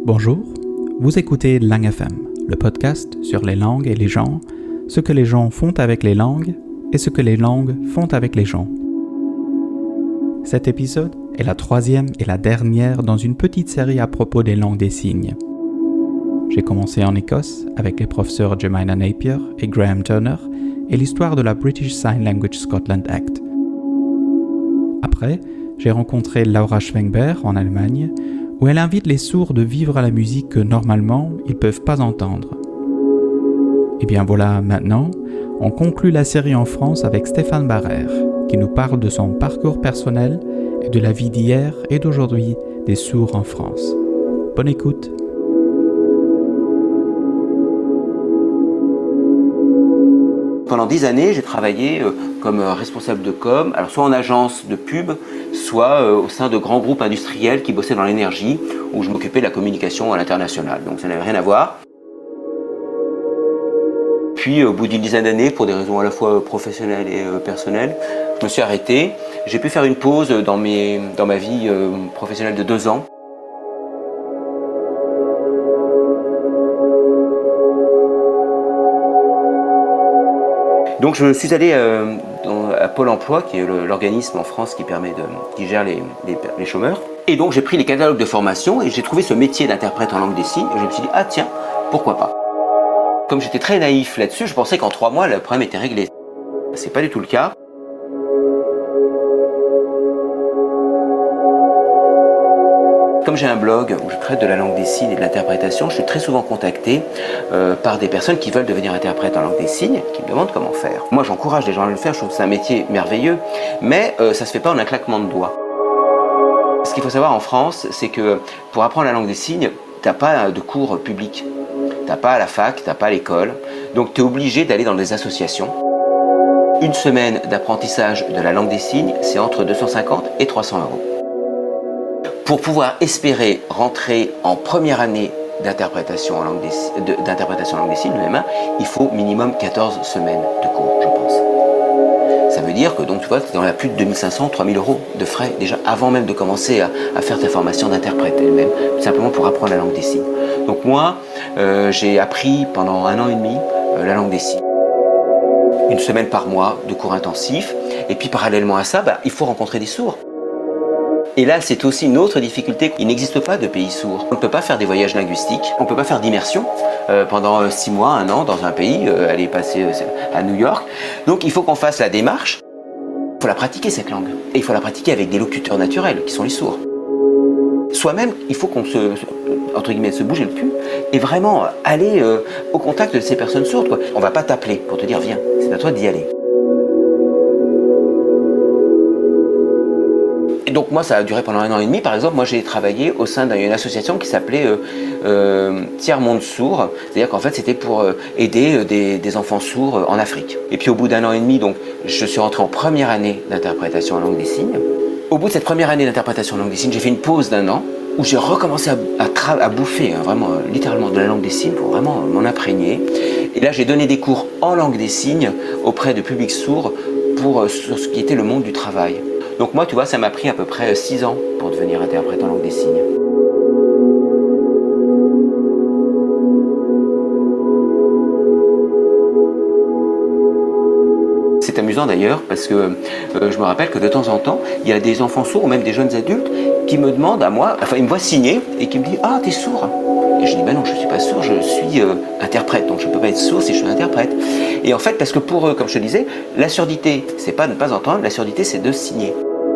Bonjour, vous écoutez Lang FM, le podcast sur les langues et les gens, ce que les gens font avec les langues et ce que les langues font avec les gens. Cet épisode est la troisième et la dernière dans une petite série à propos des langues des signes. J'ai commencé en Écosse avec les professeurs Jemina Napier et Graham Turner et l'histoire de la British Sign Language Scotland Act. Après, j'ai rencontré Laura Schwengber en Allemagne, où elle invite les sourds de vivre à la musique que normalement ils ne peuvent pas entendre. Et bien voilà, maintenant, on conclut la série en France avec Stéphane Barrère, qui nous parle de son parcours personnel et de la vie d'hier et d'aujourd'hui des sourds en France. Bonne écoute! Pendant 10 années, j'ai travaillé comme responsable de com, alors soit en agence de pub, soit au sein de grands groupes industriels qui bossaient dans l'énergie, où je m'occupais de la communication à l'international. Donc ça n'avait rien à voir. Puis au bout d'une dizaine d'années, pour des raisons à la fois professionnelles et personnelles, je me suis arrêté. J'ai pu faire une pause dans ma vie professionnelle de 2 ans. Donc je suis allé à Pôle emploi, qui est l'organisme en France qui gère les chômeurs. Et donc j'ai pris les catalogues de formation et j'ai trouvé ce métier d'interprète en langue des signes. Et je me suis dit, ah tiens, pourquoi pas. Comme j'étais très naïf là-dessus, je pensais qu'en 3 mois, le problème était réglé. C'est pas du tout le cas. Comme j'ai un blog où je traite de la langue des signes et de l'interprétation, je suis très souvent contacté par des personnes qui veulent devenir interprètes en langue des signes, qui me demandent comment faire. Moi, j'encourage les gens à le faire, je trouve que c'est un métier merveilleux, mais ça se fait pas en un claquement de doigts. Ce qu'il faut savoir en France, c'est que pour apprendre la langue des signes, t'as pas de cours publics. T'as pas à la fac, t'as pas à l'école, donc tu es obligé d'aller dans des associations. Une semaine d'apprentissage de la langue des signes, c'est entre 250 et 300 €. Pour pouvoir espérer rentrer en première année d'interprétation en langue des signes, le M1, il faut minimum 14 semaines de cours, je pense. Ça veut dire que donc tu vois, tu es dans la plus de 2500, 3000 € de frais déjà avant même de commencer à faire ta formation d'interprète elle-même, tout simplement pour apprendre la langue des signes. Donc moi, j'ai appris pendant 1 an et demi la langue des signes. Une semaine par mois de cours intensifs, et puis parallèlement à ça, il faut rencontrer des sourds. Et là, c'est aussi une autre difficulté. Il n'existe pas de pays sourds. On ne peut pas faire des voyages linguistiques, on ne peut pas faire d'immersion pendant 6 mois, 1 an dans un pays, aller passer à New York. Donc il faut qu'on fasse la démarche. Il faut la pratiquer cette langue. Et il faut la pratiquer avec des locuteurs naturels, qui sont les sourds. Soi-même, il faut qu'on se bouger le cul et vraiment aller au contact de ces personnes sourdes, quoi. On ne va pas t'appeler pour te dire viens, c'est à toi d'y aller. Et donc moi ça a duré pendant 1 an et demi. Par exemple, moi j'ai travaillé au sein d'une association qui s'appelait Tiers Monde Sourd. C'est-à-dire qu'en fait c'était pour aider des enfants sourds en Afrique. Et puis au bout d'1 an et demi, donc, je suis rentré en première année d'interprétation en langue des signes. Au bout de cette première année d'interprétation en langue des signes, j'ai fait une pause d'1 an où j'ai recommencé à bouffer vraiment littéralement de la langue des signes pour vraiment m'en imprégner. Et là j'ai donné des cours en langue des signes auprès de publics sourds sur ce qui était le monde du travail. Donc moi, tu vois, ça m'a pris à peu près 6 ans pour devenir interprète en langue des signes. C'est amusant d'ailleurs parce que je me rappelle que de temps en temps, il y a des enfants sourds ou même des jeunes adultes qui me demandent à moi, enfin ils me voient signer et qui me disent « Ah, t'es sourd ?» Et je dis « Ben non, je ne suis pas sourd, je suis interprète, donc je ne peux pas être sourd si je suis interprète. » Et en fait, parce que pour eux, comme je te disais, la surdité, c'est pas ne pas entendre, la surdité c'est de signer.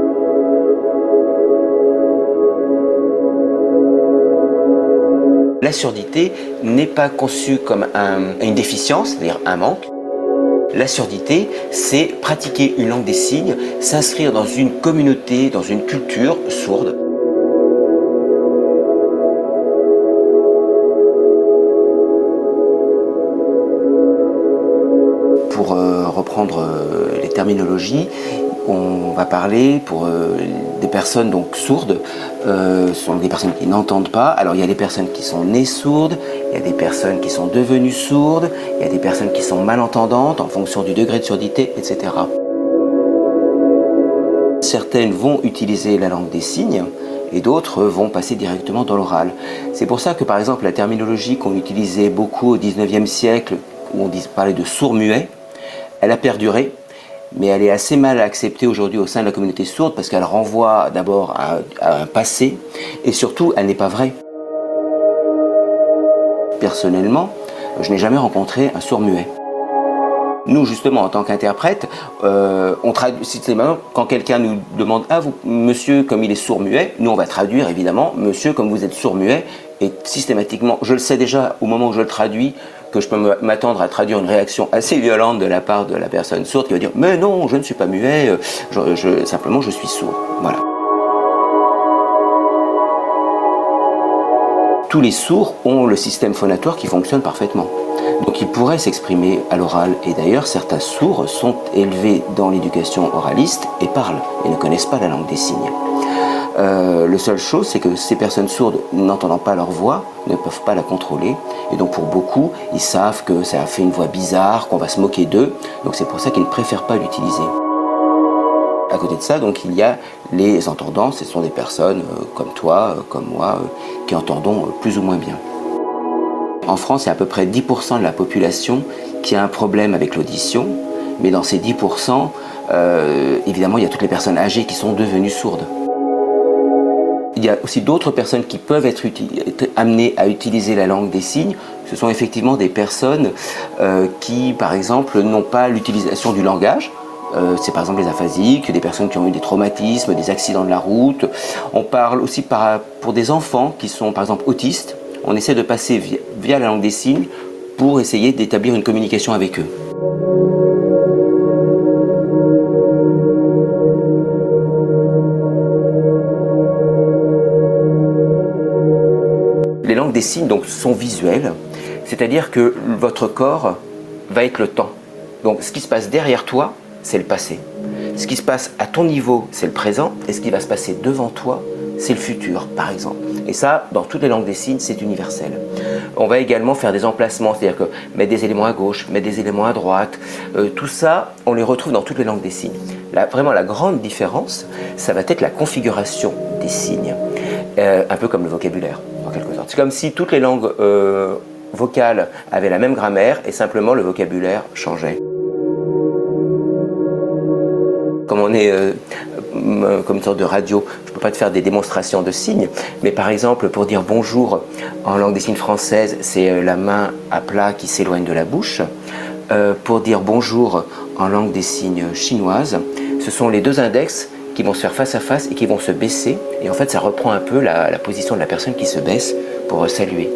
La surdité n'est pas conçue comme une déficience, c'est-à-dire un manque. La surdité, c'est pratiquer une langue des signes, s'inscrire dans une communauté, dans une culture sourde. Pour reprendre les terminologies, on va parler pour des personnes donc sourdes, ce sont des personnes qui n'entendent pas. Alors il y a des personnes qui sont nées sourdes, il y a des personnes qui sont devenues sourdes, il y a des personnes qui sont malentendantes en fonction du degré de surdité, etc. Certaines vont utiliser la langue des signes et d'autres vont passer directement dans l'oral. C'est pour ça que par exemple la terminologie qu'on utilisait beaucoup au XIXe siècle, où on parlait de sourd-muet, elle a perduré, mais elle est assez mal acceptée aujourd'hui au sein de la communauté sourde parce qu'elle renvoie d'abord à un passé et surtout elle n'est pas vraie. Personnellement, je n'ai jamais rencontré un sourd-muet. Nous, justement, en tant qu'interprète, on traduit. Quand quelqu'un nous demande « Ah, vous, monsieur, comme il est sourd-muet », nous, on va traduire, évidemment « Monsieur, comme vous êtes sourd-muet », et systématiquement, je le sais déjà au moment où je le traduis, que je peux m'attendre à traduire une réaction assez violente de la part de la personne sourde qui va dire « Mais non, je ne suis pas muet, simplement je suis sourd ». Voilà. Tous les sourds ont le système phonatoire qui fonctionne parfaitement. Donc ils pourraient s'exprimer à l'oral. Et d'ailleurs, certains sourds sont élevés dans l'éducation oraliste et parlent et ne connaissent pas la langue des signes. La seule chose, c'est que ces personnes sourdes, n'entendant pas leur voix, ne peuvent pas la contrôler. Et donc pour beaucoup, ils savent que ça a fait une voix bizarre, qu'on va se moquer d'eux. Donc c'est pour ça qu'ils ne préfèrent pas l'utiliser. À côté de ça, donc, il y a les entendants. Ce sont des personnes comme toi, comme moi, qui entendons plus ou moins bien. En France, il y a à peu près 10% de la population qui a un problème avec l'audition. Mais dans ces 10%, évidemment, il y a toutes les personnes âgées qui sont devenues sourdes. Il y a aussi d'autres personnes qui peuvent être amenées à utiliser la langue des signes. Ce sont effectivement des personnes qui, par exemple, n'ont pas l'utilisation du langage. C'est par exemple les aphasiques, des personnes qui ont eu des traumatismes, des accidents de la route. On parle aussi pour des enfants qui sont par exemple autistes. On essaie de passer via la langue des signes pour essayer d'établir une communication avec eux. Les langues des signes donc, sont visuelles, c'est-à-dire que votre corps va être le temps. Donc ce qui se passe derrière toi, c'est le passé. Ce qui se passe à ton niveau, c'est le présent, et ce qui va se passer devant toi, c'est le futur, par exemple. Et ça, dans toutes les langues des signes, c'est universel. On va également faire des emplacements, c'est-à-dire que mettre des éléments à gauche, mettre des éléments à droite, tout ça, on les retrouve dans toutes les langues des signes. Vraiment, la grande différence, ça va être la configuration des signes, un peu comme le vocabulaire, en quelque sorte. C'est comme si toutes les langues vocales avaient la même grammaire, et simplement le vocabulaire changeait. Comme on est comme une sorte de radio, je ne peux pas te faire des démonstrations de signes, mais par exemple, pour dire bonjour en langue des signes française, c'est la main à plat qui s'éloigne de la bouche. Pour dire bonjour en langue des signes chinoise, ce sont les deux index qui vont se faire face à face et qui vont se baisser. Et en fait, ça reprend un peu la position de la personne qui se baisse pour saluer.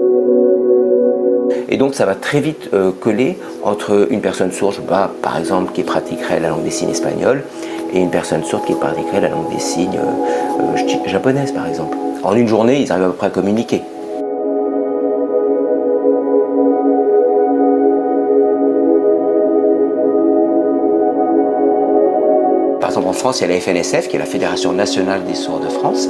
Et donc ça va très vite coller entre une personne sourde, par exemple, qui pratiquerait la langue des signes espagnole, et une personne sourde qui pratiquerait la langue des signes japonaise, par exemple. En une journée, ils arrivent à peu près à communiquer. Par exemple, en France, il y a la FNSF, qui est la Fédération nationale des sourds de France,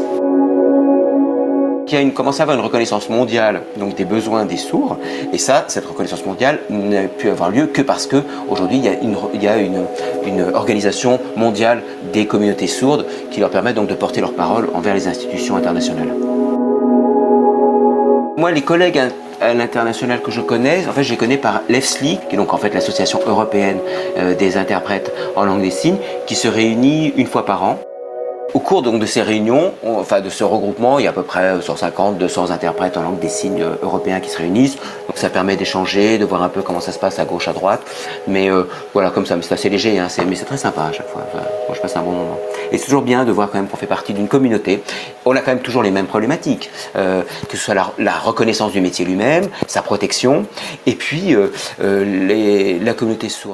qui commence à avoir une reconnaissance mondiale donc des besoins des sourds. Et ça, cette reconnaissance mondiale n'a pu avoir lieu que parce qu'aujourd'hui, il y a une organisation mondiale des communautés sourdes qui leur permet donc de porter leur parole envers les institutions internationales. Moi, les collègues à l'international que je connais, en fait, je les connais par l'EFSLI, qui est donc en fait l'association européenne des interprètes en langue des signes, qui se réunit une fois par an. Au cours donc de ces réunions, de ce regroupement, il y a à peu près 150-200 interprètes en langue des signes européens qui se réunissent. Donc ça permet d'échanger, de voir un peu comment ça se passe à gauche, à droite. Mais voilà, comme ça, mais c'est assez léger, hein, mais c'est très sympa à chaque fois. Moi, je passe un bon moment. Et c'est toujours bien de voir quand même qu'on fait partie d'une communauté. On a quand même toujours les mêmes problématiques, que ce soit la reconnaissance du métier lui-même, sa protection, et puis la communauté sourde.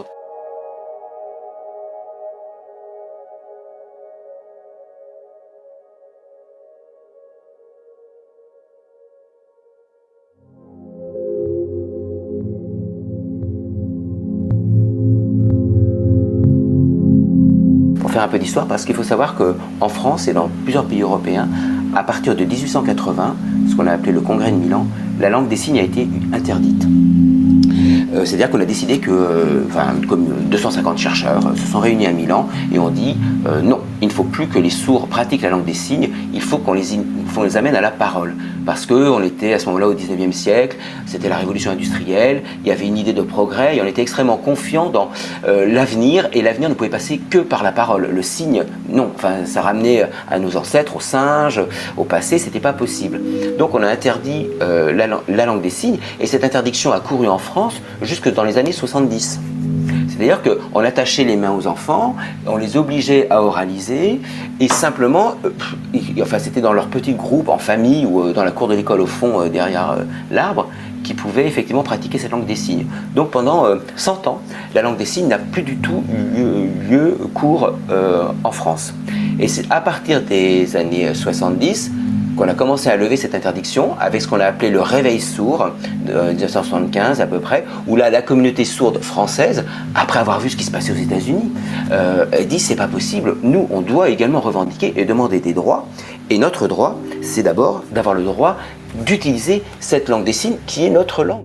Un peu d'histoire parce qu'il faut savoir qu'en France et dans plusieurs pays européens, à partir de 1880, ce qu'on a appelé le Congrès de Milan, la langue des signes a été interdite. C'est-à-dire qu'on a décidé que comme 250 chercheurs se sont réunis à Milan et ont dit non, il ne faut plus que les sourds pratiquent la langue des signes, il faut qu'on les amène à la parole. Parce qu'on était à ce moment-là au 19e siècle, c'était la révolution industrielle, il y avait une idée de progrès et on était extrêmement confiant dans l'avenir, et l'avenir ne pouvait passer que par la parole. Le signe, non, enfin, ça ramenait à nos ancêtres, aux singes, au passé, c'était pas possible. Donc on a interdit la langue des signes, et cette interdiction a couru en France jusque dans les années 70. C'est-à-dire qu'on attachait les mains aux enfants, on les obligeait à oraliser, et simplement, c'était dans leur petit groupe, en famille, ou dans la cour de l'école au fond, derrière l'arbre, qui pouvaient effectivement pratiquer cette langue des signes. Donc pendant 100 ans, la langue des signes n'a plus du tout eu cours en France. Et c'est à partir des années 70 qu'on a commencé à lever cette interdiction avec ce qu'on a appelé le réveil sourd de 1975 à peu près, où là la communauté sourde française, après avoir vu ce qui se passait aux États-Unis, dit c'est pas possible, nous on doit également revendiquer et demander des droits, et notre droit c'est d'abord d'avoir le droit d'utiliser cette langue des signes qui est notre langue.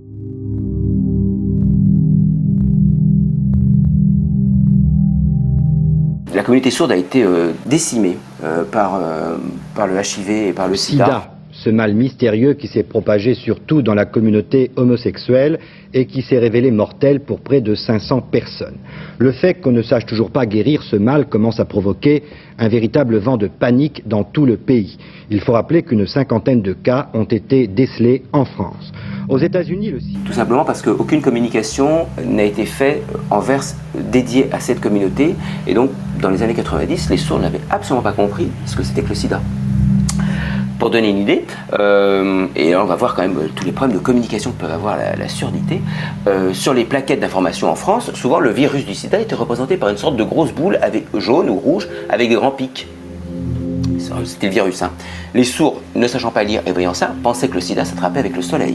La communauté sourde a été décimée par le HIV et par le sida. Ce mal mystérieux qui s'est propagé surtout dans la communauté homosexuelle et qui s'est révélé mortel pour près de 500 personnes. Le fait qu'on ne sache toujours pas guérir ce mal commence à provoquer un véritable vent de panique dans tout le pays. Il faut rappeler qu'une 50aine de cas ont été décelés en France. Aux États-Unis, Tout simplement parce qu'aucune communication n'a été faite dédiée à cette communauté, et donc dans les années 90, les sourds n'avaient absolument pas compris ce que c'était que le sida. Pour donner une idée, et là on va voir quand même tous les problèmes de communication que peuvent avoir la surdité, sur les plaquettes d'information en France, souvent le virus du sida était représenté par une sorte de grosse boule jaune ou rouge avec des grands pics. C'était le virus. Les sourds, ne sachant pas lire et voyant ça, pensaient que le sida s'attrapait avec le soleil.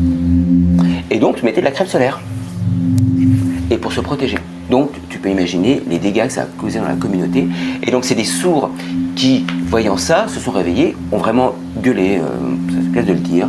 Et donc mettaient de la crème solaire. Et pour se protéger. Donc tu peux imaginer les dégâts que ça a causé dans la communauté. Et donc c'est des sourds qui, voyant ça, se sont réveillés, ont vraiment gueulé, c'est le cas de le dire.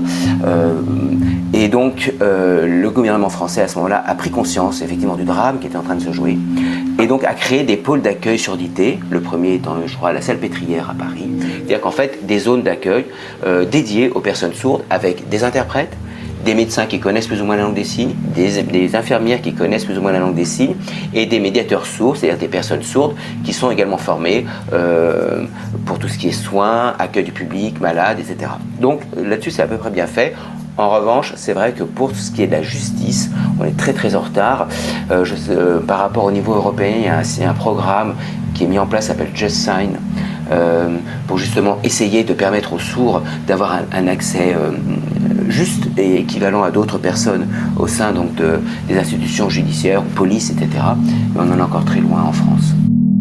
Et donc le gouvernement français à ce moment-là a pris conscience effectivement du drame qui était en train de se jouer. Et donc a créé des pôles d'accueil surdité, le premier étant, je crois, la Salpêtrière à Paris. C'est-à-dire qu'en fait, des zones d'accueil dédiées aux personnes sourdes avec des interprètes, des médecins qui connaissent plus ou moins la langue des signes, des infirmières qui connaissent plus ou moins la langue des signes, et des médiateurs sourds, c'est-à-dire des personnes sourdes qui sont également formées pour tout ce qui est soins, accueil du public, malades, etc. Donc là-dessus, c'est à peu près bien fait. En revanche, c'est vrai que pour ce qui est de la justice, on est très très en retard. Par rapport au niveau européen, il y a un programme qui est mis en place, s'appelle Just Sign, pour justement essayer de permettre aux sourds d'avoir un accès juste et équivalent à d'autres personnes au sein donc des institutions judiciaires, police, etc. Mais on en est encore très loin en France.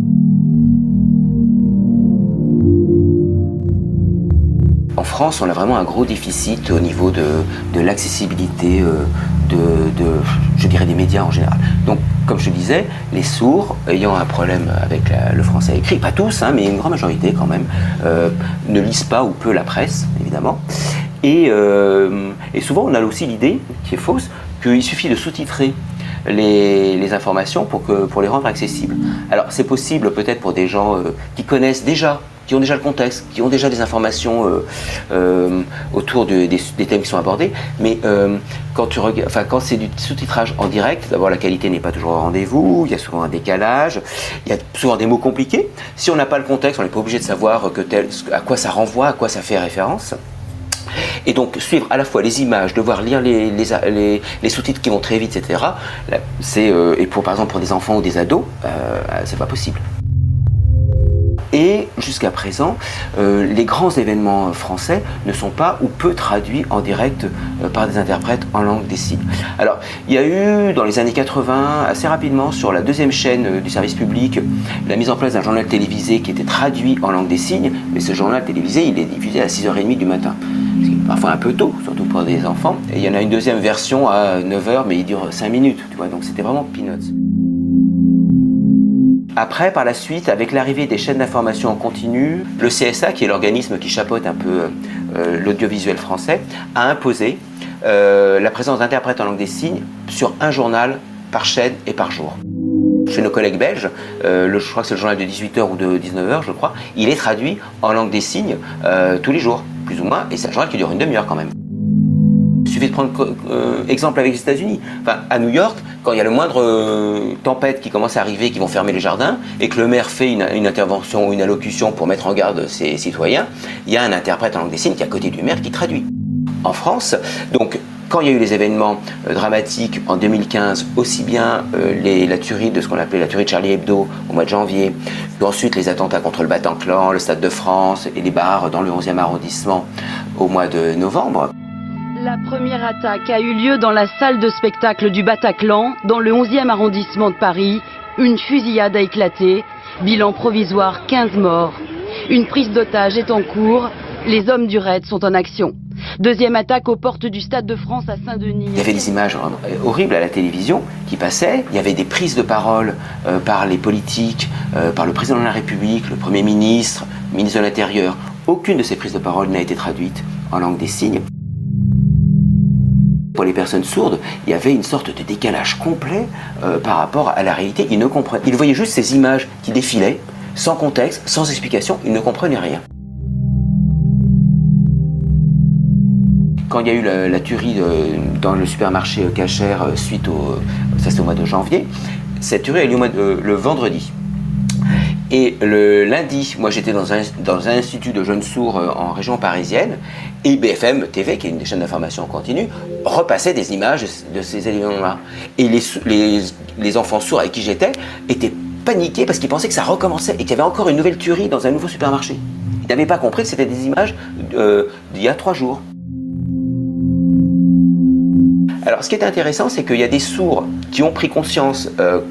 En France, on a vraiment un gros déficit au niveau de l'accessibilité je dirais des médias en général. Donc, comme je disais, les sourds ayant un problème avec le français écrit, pas tous, mais une grande majorité quand même, ne lisent pas ou peu la presse, évidemment. Et souvent, on a aussi l'idée, qui est fausse, qu'il suffit de sous-titrer les informations pour les rendre accessibles. Alors, c'est possible peut-être pour des gens qui connaissent déjà, qui ont déjà le contexte, qui ont déjà des informations autour des thèmes qui sont abordés, mais quand c'est du sous-titrage en direct, d'abord la qualité n'est pas toujours au rendez-vous, il y a souvent un décalage, il y a souvent des mots compliqués. Si on n'a pas le contexte, on n'est pas obligé de savoir à quoi ça renvoie, à quoi ça fait référence. Et donc suivre à la fois les images, devoir lire les sous-titres qui vont très vite, etc. Et par exemple pour des enfants ou des ados, c'est pas possible. Et jusqu'à présent, les grands événements français ne sont pas ou peu traduits en direct par des interprètes en langue des signes. Alors, il y a eu dans les années 80, assez rapidement, sur la deuxième chaîne du service public, la mise en place d'un journal télévisé qui était traduit en langue des signes, mais ce journal télévisé, il est diffusé à 6h30 du matin. Ce qui est parfois un peu tôt, surtout pour des enfants. Et il y en a une deuxième version à 9h, mais il dure 5 minutes, tu vois, donc c'était vraiment peanuts. Après, par la suite, avec l'arrivée des chaînes d'information en continu, le CSA, qui est l'organisme qui chapeaute un peu l'audiovisuel français, a imposé la présence d'interprètes en langue des signes sur un journal par chaîne et par jour. Chez nos collègues belges, je crois que c'est le journal de 18h ou de 19h, je crois, il est traduit en langue des signes tous les jours, plus ou moins, et c'est un journal qui dure une demi-heure quand même. Il suffit de prendre exemple avec les États-Unis. Enfin, à New York, quand il y a le moindre tempête qui commence à arriver, qui vont fermer les jardins, et que le maire fait une intervention ou une allocution pour mettre en garde ses citoyens, il y a un interprète en langue des signes qui est à côté du maire qui traduit. En France, donc, quand il y a eu les événements dramatiques en 2015, aussi bien la tuerie de ce qu'on appelait la tuerie de Charlie Hebdo au mois de janvier, puis ensuite les attentats contre le Bataclan, le Stade de France et les bars dans le 11e arrondissement au mois de novembre. La première attaque a eu lieu dans la salle de spectacle du Bataclan, dans le 11e arrondissement de Paris. Une fusillade a éclaté, bilan provisoire 15 morts. Une prise d'otage est en cours, les hommes du raid sont en action. Deuxième attaque aux portes du Stade de France à Saint-Denis. Il y avait des images horribles à la télévision qui passaient, il y avait des prises de parole par les politiques, par le président de la République, le Premier ministre, le ministre de l'Intérieur. Aucune de ces prises de parole n'a été traduite en langue des signes. Pour les personnes sourdes, il y avait une sorte de décalage complet par rapport à la réalité. Ils voyaient juste ces images qui défilaient, sans contexte, sans explication, ils ne comprenaient rien. Quand il y a eu la tuerie dans le supermarché Cacher suite ça c'était au mois de janvier, cette tuerie a eu lieu le vendredi. Et le lundi, moi j'étais dans un institut de jeunes sourds en région parisienne, et BFM TV, qui est une des chaînes d'information en continu, repassait des images de ces éléments-là. Et les enfants sourds avec qui j'étais étaient paniqués parce qu'ils pensaient que ça recommençait et qu'il y avait encore une nouvelle tuerie dans un nouveau supermarché. Ils n'avaient pas compris que c'était des images d'il y a 3 jours. Alors ce qui est intéressant, c'est qu'il y a des sourds qui ont pris conscience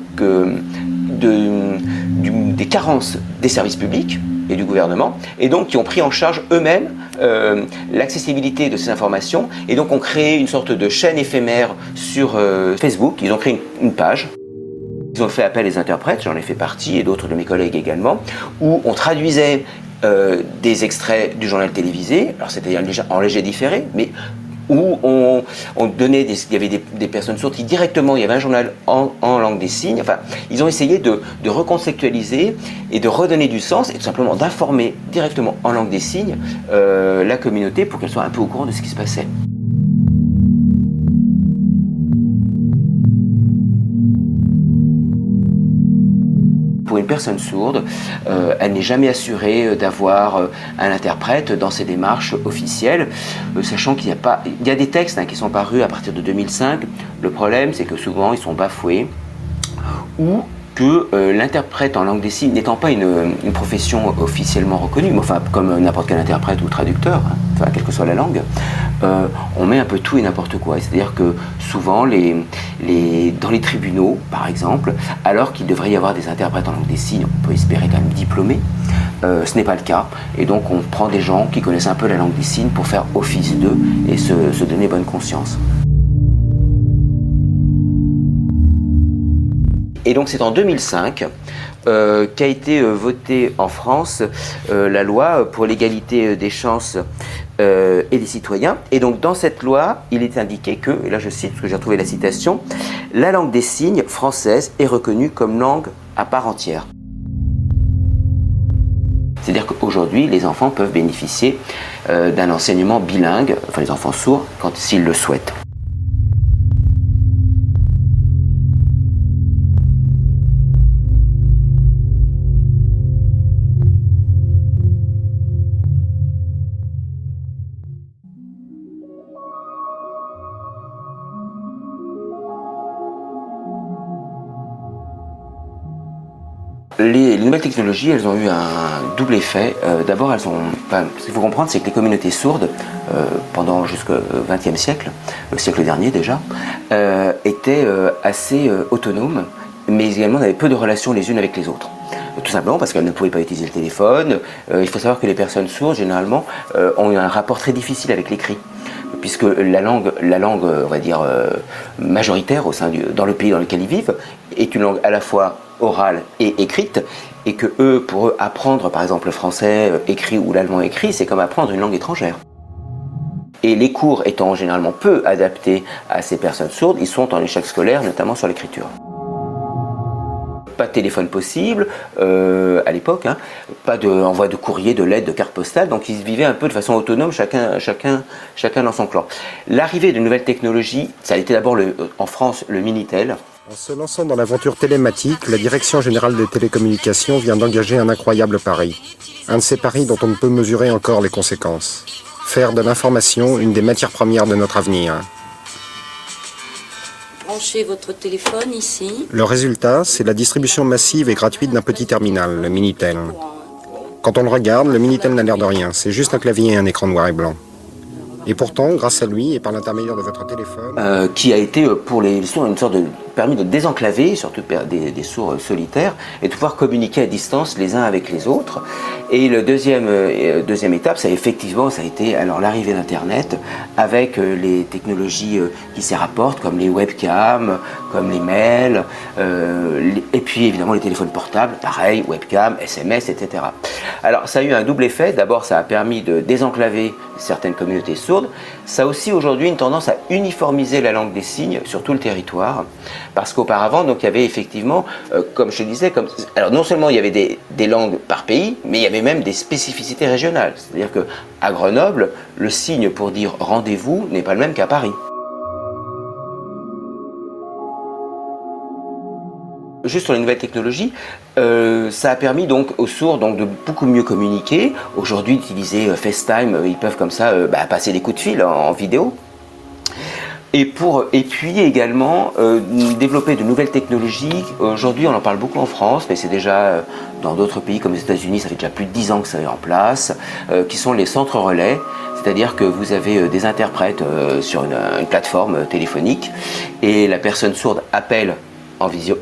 des carences des services publics et du gouvernement, et donc qui ont pris en charge eux-mêmes l'accessibilité de ces informations, et donc ont créé une sorte de chaîne éphémère sur Facebook. Ils ont créé une page. Ils ont fait appel à des interprètes, j'en ai fait partie, et d'autres de mes collègues également, où on traduisait des extraits du journal télévisé, alors c'était en léger différé, mais où on donnait il y avait des personnes sourdes qui directement, il y avait un journal en langue des signes. Enfin, ils ont essayé de reconceptualiser et de redonner du sens et tout simplement d'informer directement en langue des signes la communauté pour qu'elle soit un peu au courant de ce qui se passait. Pour une personne sourde, elle n'est jamais assurée d'avoir un interprète dans ses démarches officielles, sachant qu'il y a des textes qui sont parus à partir de 2005. Le problème, c'est que souvent, ils sont bafoués ou que l'interprète en langue des signes, n'étant pas une profession officiellement reconnue, mais enfin comme n'importe quel interprète ou traducteur, enfin quelle que soit la langue, on met un peu tout et n'importe quoi. C'est-à-dire que souvent, dans les tribunaux, par exemple, alors qu'il devrait y avoir des interprètes en langue des signes, on peut espérer quand même diplômés, ce n'est pas le cas. Et donc on prend des gens qui connaissent un peu la langue des signes pour faire office d'eux et se donner bonne conscience. Et donc c'est en 2005 qu'a été votée en France la loi pour l'égalité des chances et des citoyens. Et donc dans cette loi, il est indiqué que, et là je cite parce que j'ai retrouvé la citation, « La langue des signes française est reconnue comme langue à part entière ». C'est-à-dire qu'aujourd'hui, les enfants peuvent bénéficier d'un enseignement bilingue, enfin les enfants sourds, s'ils le souhaitent. Les nouvelles technologies, elles ont eu un double effet. D'abord, ce qu'il faut comprendre, c'est que les communautés sourdes, pendant jusqu'au XXe siècle, le siècle dernier déjà, étaient assez autonomes, mais également n'avaient peu de relations les unes avec les autres. Tout simplement parce qu'elles ne pouvaient pas utiliser le téléphone. Il faut savoir que les personnes sourdes, généralement, ont eu un rapport très difficile avec l'écrit, puisque la langue, on va dire, majoritaire dans le pays dans lequel ils vivent, est une langue à la fois orale et écrite, et que pour eux, apprendre par exemple le français écrit ou l'allemand écrit, c'est comme apprendre une langue étrangère. Et les cours étant généralement peu adaptés à ces personnes sourdes, ils sont en échec scolaire, notamment sur l'écriture. pas de téléphone possible à l'époque, hein, pas d'envoi de courrier, de lettres, de cartes postales, donc ils vivaient un peu de façon autonome, chacun dans son clan. L'arrivée de nouvelles technologies, ça a été d'abord en France le Minitel. En se lançant dans l'aventure télématique, la Direction générale des télécommunications vient d'engager un incroyable pari. Un de ces paris dont on ne peut mesurer encore les conséquences. Faire de l'information une des matières premières de notre avenir. Branchez votre téléphone ici. Le résultat, c'est la distribution massive et gratuite d'un petit terminal, le Minitel. Quand on le regarde, le Minitel n'a l'air de rien, c'est juste un clavier et un écran noir et blanc. Et pourtant, grâce à lui et par l'intermédiaire de votre téléphone... qui a été pour les sourds une sorte de permis de désenclaver, surtout des sourds solitaires, et de pouvoir communiquer à distance les uns avec les autres. Et le deuxième étape, ça a été alors l'arrivée d'Internet avec les technologies qui s'y rapportent, comme les webcams, comme les mails, et puis évidemment les téléphones portables, pareil, webcam, SMS, etc. Alors ça a eu un double effet. D'abord, ça a permis de désenclaver certaines communautés sourdes. Ça a aussi aujourd'hui une tendance à uniformiser la langue des signes sur tout le territoire. Parce qu'auparavant, donc, il y avait effectivement, comme je le disais, alors non seulement il y avait des langues par pays, mais il y avait même des spécificités régionales. C'est-à-dire qu'à Grenoble, le signe pour dire rendez-vous n'est pas le même qu'à Paris. Juste sur les nouvelles technologies, ça a permis donc aux sourds de beaucoup mieux communiquer. Aujourd'hui, d'utiliser FaceTime, ils peuvent comme ça passer des coups de fil en vidéo. Et puis également développer de nouvelles technologies. Aujourd'hui, on en parle beaucoup en France, mais c'est déjà dans d'autres pays comme les États-Unis, ça fait déjà plus de 10 ans que ça est en place, qui sont les centres relais. C'est-à-dire que vous avez des interprètes sur une plateforme téléphonique et la personne sourde appelle en visio.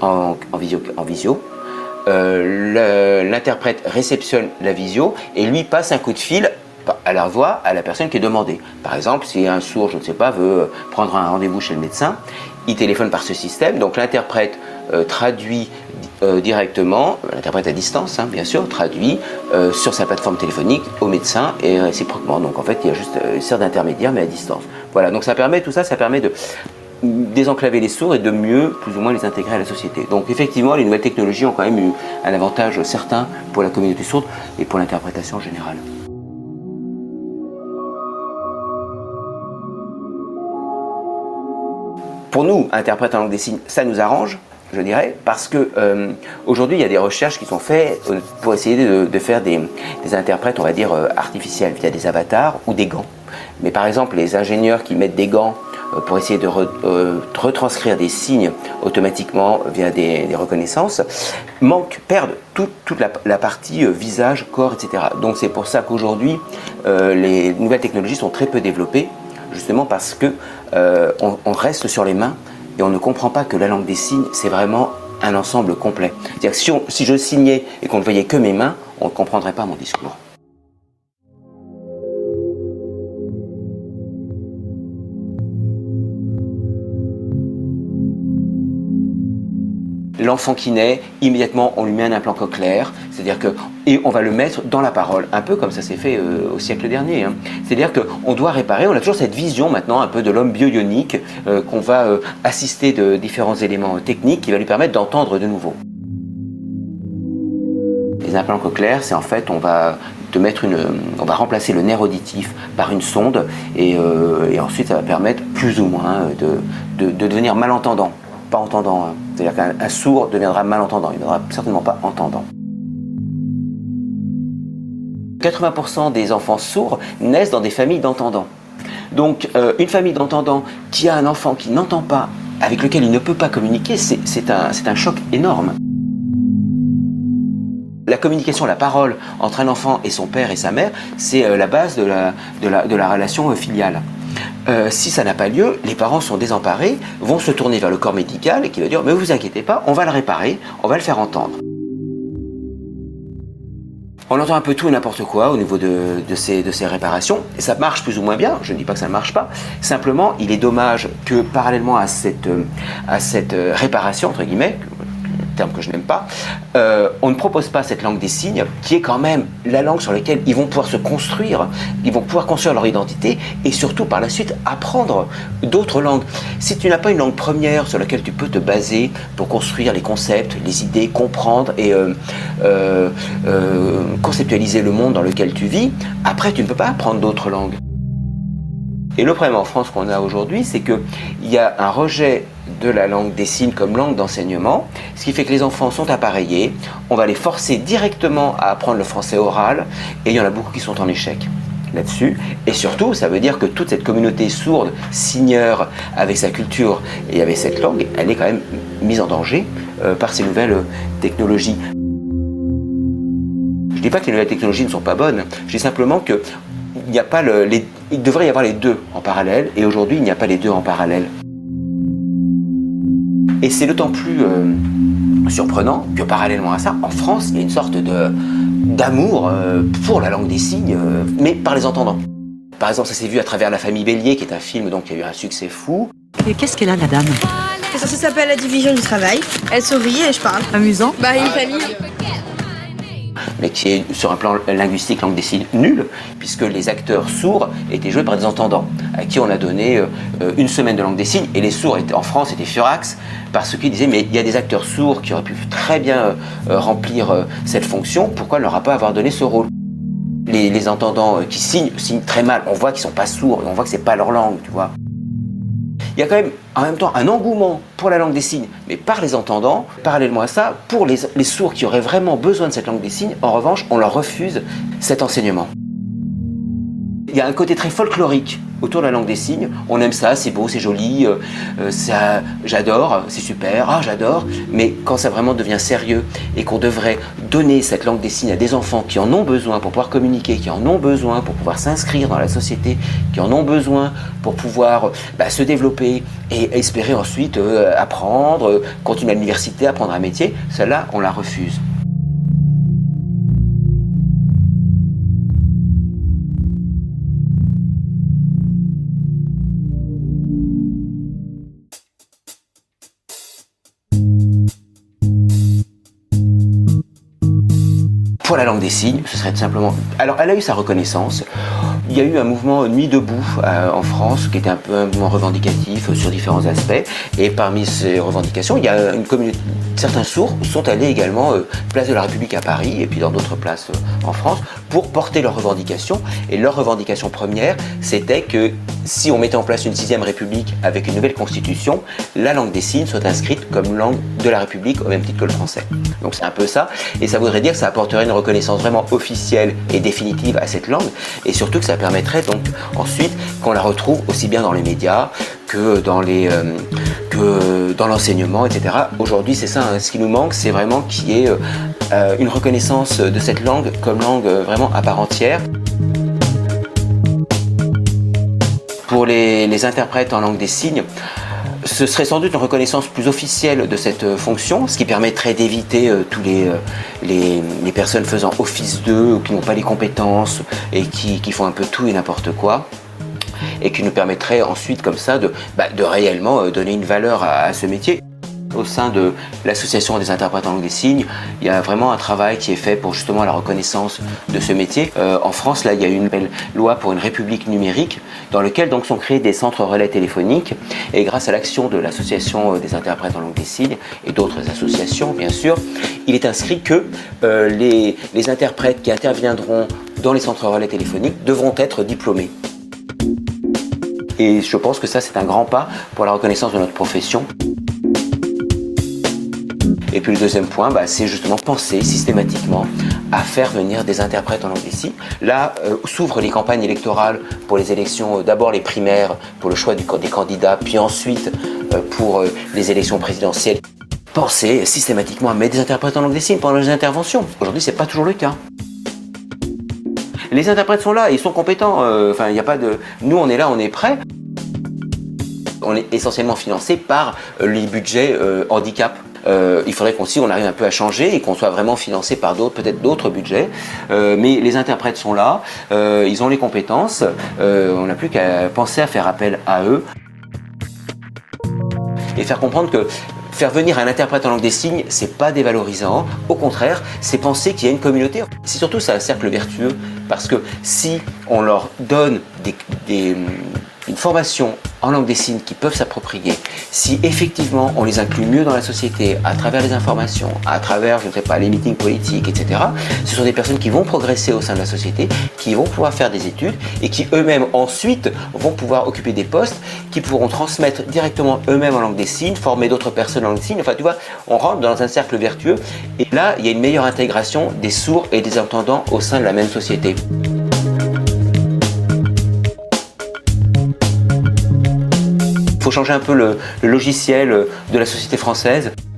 L'interprète réceptionne la visio et lui passe un coup de fil à la voix à la personne qui est demandée. Par exemple, si un sourd, je ne sais pas, veut prendre un rendez-vous chez le médecin, il téléphone par ce système, donc l'interprète traduit directement, l'interprète à distance, bien sûr, traduit sur sa plateforme téléphonique au médecin et réciproquement. Donc en fait, il y a juste une sorte d'intermédiaire, mais à distance. Voilà, donc ça permet de désenclaver les sourds et de mieux, plus ou moins, les intégrer à la société. Donc effectivement, les nouvelles technologies ont quand même eu un avantage certain pour la communauté sourde et pour l'interprétation générale. Pour nous, interprètes en langue des signes, ça nous arrange, je dirais, parce que aujourd'hui, il y a des recherches qui sont faites pour essayer de faire des interprètes, on va dire, artificiels, via des avatars ou des gants. Mais par exemple, les ingénieurs qui mettent des gants pour essayer de retranscrire des signes automatiquement via des reconnaissances, perdent toute la partie visage, corps, etc. Donc c'est pour ça qu'aujourd'hui, les nouvelles technologies sont très peu développées, justement parce que on reste sur les mains et on ne comprend pas que la langue des signes, c'est vraiment un ensemble complet. C'est-à-dire que si je signais et qu'on ne voyait que mes mains, on ne comprendrait pas mon discours. L'enfant qui naît, immédiatement on lui met un implant cochléaire, et on va le mettre dans la parole, un peu comme ça s'est fait au siècle dernier. C'est-à-dire qu'on doit réparer, on a toujours cette vision maintenant un peu de l'homme bio-ionique, qu'on va assister de différents éléments techniques qui va lui permettre d'entendre de nouveau. Les implants cochléaires, c'est en fait, on va remplacer le nerf auditif par une sonde, et ensuite ça va permettre plus ou moins de devenir malentendant. Pas entendant, c'est-à-dire qu'un sourd deviendra malentendant, il ne deviendra certainement pas entendant. 80% des enfants sourds naissent dans des familles d'entendants. Donc une famille d'entendants qui a un enfant qui n'entend pas, avec lequel il ne peut pas communiquer, c'est un choc énorme. La communication, la parole entre un enfant et son père et sa mère, c'est la base de la relation filiale. Si ça n'a pas lieu, les parents sont désemparés, vont se tourner vers le corps médical et qui va dire « mais vous inquiétez pas, on va le réparer, on va le faire entendre ». On entend un peu tout et n'importe quoi au niveau de ces réparations, et ça marche plus ou moins bien, je ne dis pas que ça ne marche pas, simplement il est dommage que parallèlement à cette réparation, entre guillemets, terme que je n'aime pas, on ne propose pas cette langue des signes, qui est quand même la langue sur laquelle ils vont pouvoir se construire, ils vont pouvoir construire leur identité, et surtout par la suite apprendre d'autres langues. Si tu n'as pas une langue première sur laquelle tu peux te baser pour construire les concepts, les idées, comprendre et conceptualiser le monde dans lequel tu vis, après tu ne peux pas apprendre d'autres langues. Et le problème en France qu'on a aujourd'hui, c'est qu'il y a un rejet de la langue des signes comme langue d'enseignement, ce qui fait que les enfants sont appareillés, on va les forcer directement à apprendre le français oral, et il y en a beaucoup qui sont en échec là-dessus. Et surtout, ça veut dire que toute cette communauté sourde, signeur, avec sa culture et avec cette langue, elle est quand même mise en danger par ces nouvelles technologies. Je ne dis pas que les nouvelles technologies ne sont pas bonnes, je dis simplement que il devrait y avoir les deux en parallèle, et aujourd'hui il n'y a pas les deux en parallèle. Et c'est d'autant plus surprenant que parallèlement à ça, en France, il y a une sorte d'amour pour la langue des signes, mais par les entendants. Par exemple, ça s'est vu à travers La Famille Bélier, qui est un film donc, qui a eu un succès fou. Et qu'est-ce qu'elle a, la dame? Ça s'appelle La division du travail. Elle sourit et je parle. Amusant. Une famille. Mais qui est sur un plan linguistique, langue des signes, nul, puisque les acteurs sourds étaient joués par des entendants, à qui on a donné une semaine de langue des signes, et les sourds en France étaient furax, parce qu'ils disaient mais il y a des acteurs sourds qui auraient pu très bien remplir cette fonction, pourquoi ne leur a pas avoir donné ce rôle? Les entendants qui signent très mal, on voit qu'ils ne sont pas sourds, on voit que ce n'est pas leur langue, tu vois. Il y a quand même en même temps un engouement pour la langue des signes, mais par les entendants. Parallèlement à ça, pour les sourds qui auraient vraiment besoin de cette langue des signes, en revanche, on leur refuse cet enseignement. Il y a un côté très folklorique autour de la langue des signes. On aime ça, c'est beau, c'est joli, j'adore, c'est super, j'adore. Mais quand ça vraiment devient sérieux et qu'on devrait donner cette langue des signes à des enfants qui en ont besoin pour pouvoir communiquer, qui en ont besoin pour pouvoir s'inscrire dans la société, qui en ont besoin pour pouvoir se développer et espérer ensuite apprendre, continuer à l'université, apprendre un métier, celle-là, on la refuse. Pour la langue des signes, ce serait tout simplement... Alors, elle a eu sa reconnaissance. Il y a eu un mouvement Nuit debout en France, qui était un peu un mouvement revendicatif sur différents aspects. Et parmi ces revendications, il y a une communauté... Certains sourds sont allés également place de la République à Paris, et puis dans d'autres places en France, pour porter leurs revendications. Et leur revendication première, c'était que si on mettait en place une 6e République avec une nouvelle constitution, la langue des signes soit inscrite comme langue de la République au même titre que le français. Donc c'est un peu ça, et ça voudrait dire que ça apporterait une reconnaissance vraiment officielle et définitive à cette langue, et surtout que ça permettrait donc ensuite qu'on la retrouve aussi bien dans les médias que dans l'enseignement, etc. Aujourd'hui, c'est ça, ce qui nous manque, c'est vraiment qu'il y ait une reconnaissance de cette langue comme langue vraiment à part entière. Pour les interprètes en langue des signes, ce serait sans doute une reconnaissance plus officielle de cette fonction, ce qui permettrait d'éviter tous les personnes faisant office d'eux, ou qui n'ont pas les compétences et qui font un peu tout et n'importe quoi, et qui nous permettrait ensuite comme ça de réellement donner une valeur à ce métier. Au sein de l'association des interprètes en langue des signes, il y a vraiment un travail qui est fait pour justement la reconnaissance de ce métier. En France, là, il y a une belle loi pour une république numérique, dans lequel donc sont créés des centres relais téléphoniques, et grâce à l'action de l'association des interprètes en langue des signes et d'autres associations, bien sûr, il est inscrit que les interprètes qui interviendront dans les centres relais téléphoniques devront être diplômés. Et je pense que ça, c'est un grand pas pour la reconnaissance de notre profession. Et puis le deuxième point, c'est justement penser systématiquement à faire venir des interprètes en langue des signes. Là, s'ouvrent les campagnes électorales pour les élections, d'abord les primaires pour le choix des candidats, puis ensuite pour les élections présidentielles. Penser systématiquement à mettre des interprètes en langue des signes pendant les interventions. Aujourd'hui, c'est pas toujours le cas. Les interprètes sont là, ils sont compétents. Il n'y a pas de... Nous, on est là, on est prêts. On est essentiellement financé par les budgets handicap. Il faudrait qu'on arrive un peu à changer et qu'on soit vraiment financé par peut-être d'autres budgets. Mais les interprètes sont là, ils ont les compétences. On n'a plus qu'à penser à faire appel à eux. Et faire comprendre que Faire venir un interprète en langue des signes, c'est pas dévalorisant. Au contraire, c'est penser qu'il y a une communauté. C'est surtout ça, un cercle vertueux, parce que si on leur donne une formation en langue des signes qu'ils peuvent s'approprier, si effectivement on les inclut mieux dans la société à travers les informations, à travers, je ne sais pas, les meetings politiques, etc., ce sont des personnes qui vont progresser au sein de la société, qui vont pouvoir faire des études et qui eux-mêmes ensuite vont pouvoir occuper des postes, qui pourront transmettre directement eux-mêmes en langue des signes, former d'autres personnes en langue des signes. Enfin, tu vois, on rentre dans un cercle vertueux et là, il y a une meilleure intégration des sourds et des entendants au sein de la même société. Il faut changer un peu le logiciel de la société française.